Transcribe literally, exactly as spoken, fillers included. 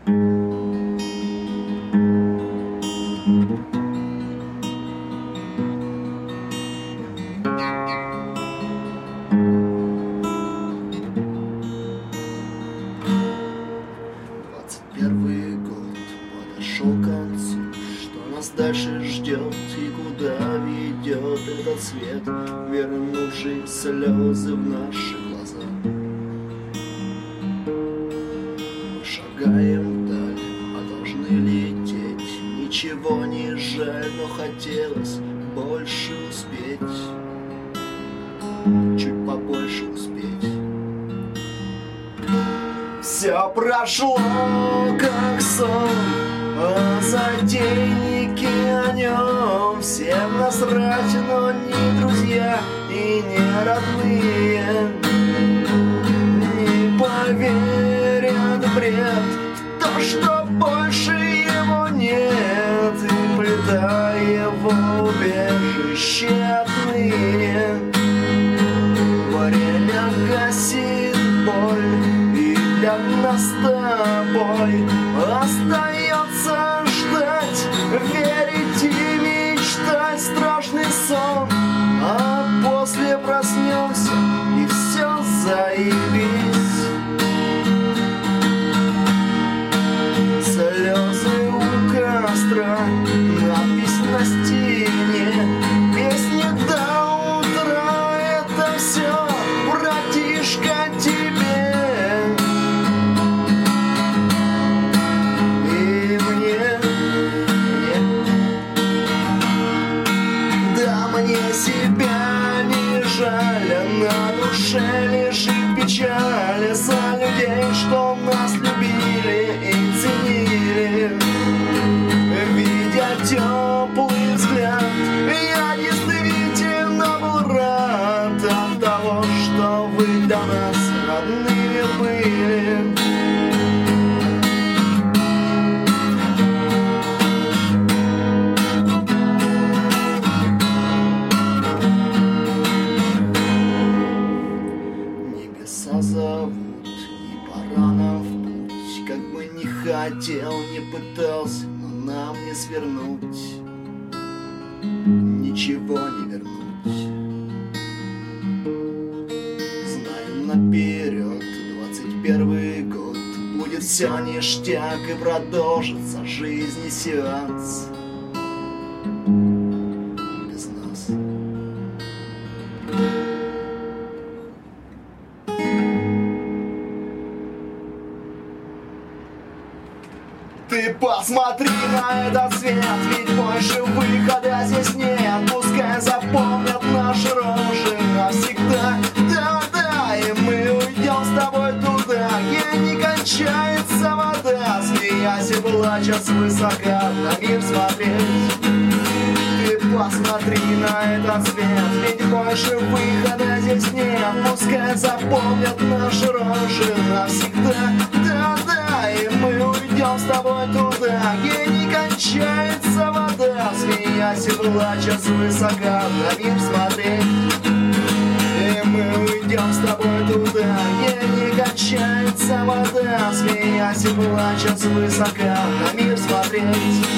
Первый год подошел к концу. Что нас дальше ждет и куда ведет этот свет, вернувший слезы в наши глаза? Мы шагаем вдаль, а должны лететь. Ничего не жаль, но хотелось больше успеть, чуть побольше успеть. Все прошло, как сон, а затейники о нем всем насрать, но не друзья и не родные не поверят в бред, в то, что больше его нет, и плита его убежище отныне. Время гасит боль, для нас с тобой остается ждать, верить и мечтать страшный сон, а после проснемся и все заебись. Слезы у костра, надпись на стене, песни до утра, это все, братишка, тебе. Себя не жаль, на душе лежит печаль за людей, что нас любили и ценили. Видя теплый взгляд, я действительно был рад от того, что вы для нас родными были. Зовут, и пора нам в путь. Как бы не хотел, не пытался, но нам не свернуть, ничего не вернуть. Знаю наперед, двадцать первый год будет все ништяк, и продолжится жизнь и сеанс без нас. Ты посмотри на этот свет, ведь больше выхода здесь нет. Пускай запомнят наши рожи навсегда. Да-да, и мы уйдем с тобой туда, где не кончается вода. Смеясь и плача свысока на мир смотреть. Ты посмотри на этот свет, ведь больше выхода здесь нет. Пускай запомнят наши рожи навсегда. Да-да, и мы уйдем с тобой туда, где не кончается вода. Смеясь и плача свысока на мир смотреть. И мы уйдем с тобой туда, где не кончается вода. Смеясь и плача свысока на мир смотреть.